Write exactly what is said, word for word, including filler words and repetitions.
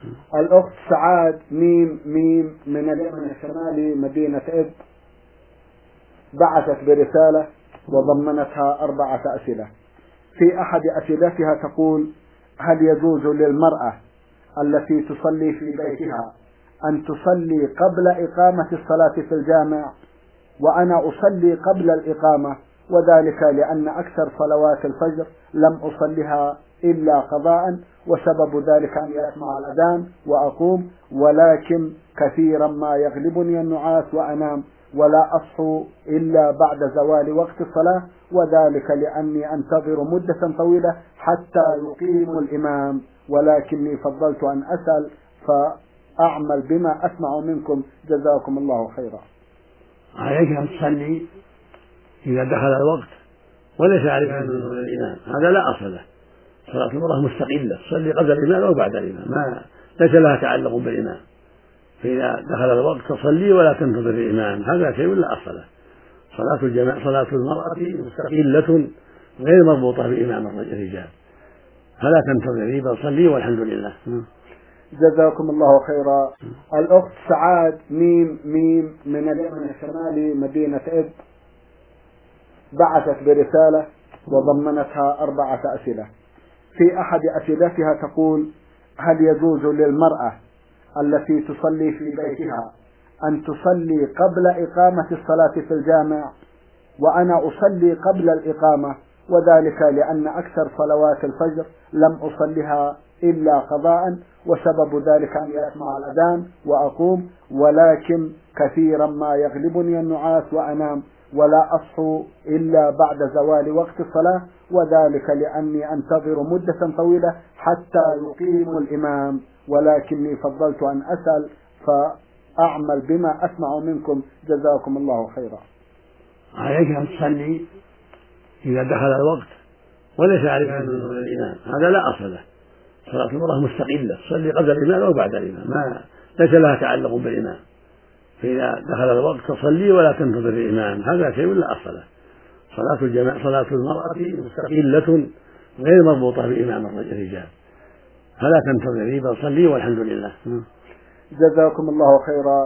الأخت سعاد ميم ميم من اليمن الشمالي مدينة إب بعثت برسالة وضمنتها أربعة أسئلة. في أحد أسئلتها تقول: هل يجوز للمرأة التي تصلي في بيتها أن تصلي قبل إقامة الصلاة في الجامع؟ وأنا أصلي قبل الإقامة، وذلك لأن أكثر صلوات الفجر لم أصلها إلا قضاء، وسبب ذلك أن أسمع الأذان وأقوم، ولكن كثيرا ما يغلبني النعاس وأنام ولا أصحو إلا بعد زوال وقت الصلاة، وذلك لأني أنتظر مدة طويلة حتى يقيم الإمام، ولكني فضلت أن أسأل فأعمل بما أسمع منكم، جزاكم الله خيرا. عليك أن تصلي إذا دخل الوقت وليس عليك أن تنتظر الإمام، هذا لا أصل له. صلاة المرأة مستقلة، تصلي قبل الإمام أو بعد الإمام، ما ليس لها تعلق بالإمام. فإذا دخل الوقت تصلي ولا تنتظر الإمام، هذا شيء لا أصل له. صلاة الجماعة صلاة المرأة مستقلة غير مربوطة بإمام الرجال، فلا تنتظري بل صلي والحمد لله. جزاكم الله خيرا. الأخت سعاد ميم ميم من اليمن الشمالي مدينة إب بعثت برسالة وضمنتها أربعة أسئلة. في أحد أسئلتها تقول: هل يجوز للمرأة التي تصلي في بيتها أن تصلي قبل إقامة الصلاة في الجامع؟ وأنا أصلي قبل الإقامة، وذلك لأن أكثر صلوات الفجر لم أصلها إلا قضاء، وسبب ذلك أن أسمع الأذان وأقوم، ولكن كثيرا ما يغلبني النعاس وأنام ولا أصحو إلا بعد زوال وقت الصلاة، وذلك لأني أنتظر مدة طويلة حتى يقيم الإمام، ولكني فضلت أن أسأل فأعمل بما أسمع منكم، جزاكم الله خيرا. عليك أن تصلي إذا دخل الوقت وليس عليك أن تنتظر الإمام، هذا لا أصل له. صلاة المرأة مستقلة، تصلي قبل الإمام أو بعد الإمام، ما ليس لها تعلق بالإمام. فإذا دخل الوقت تصلي ولا تنتظر الإمام، هذا شيء لا أصل له. صلاة الجماعة صلاة المرأة مستقلة غير مربوطة بإمام الرجال، فلا تنتظري بل صلي والحمد لله. جزاكم الله خيرا.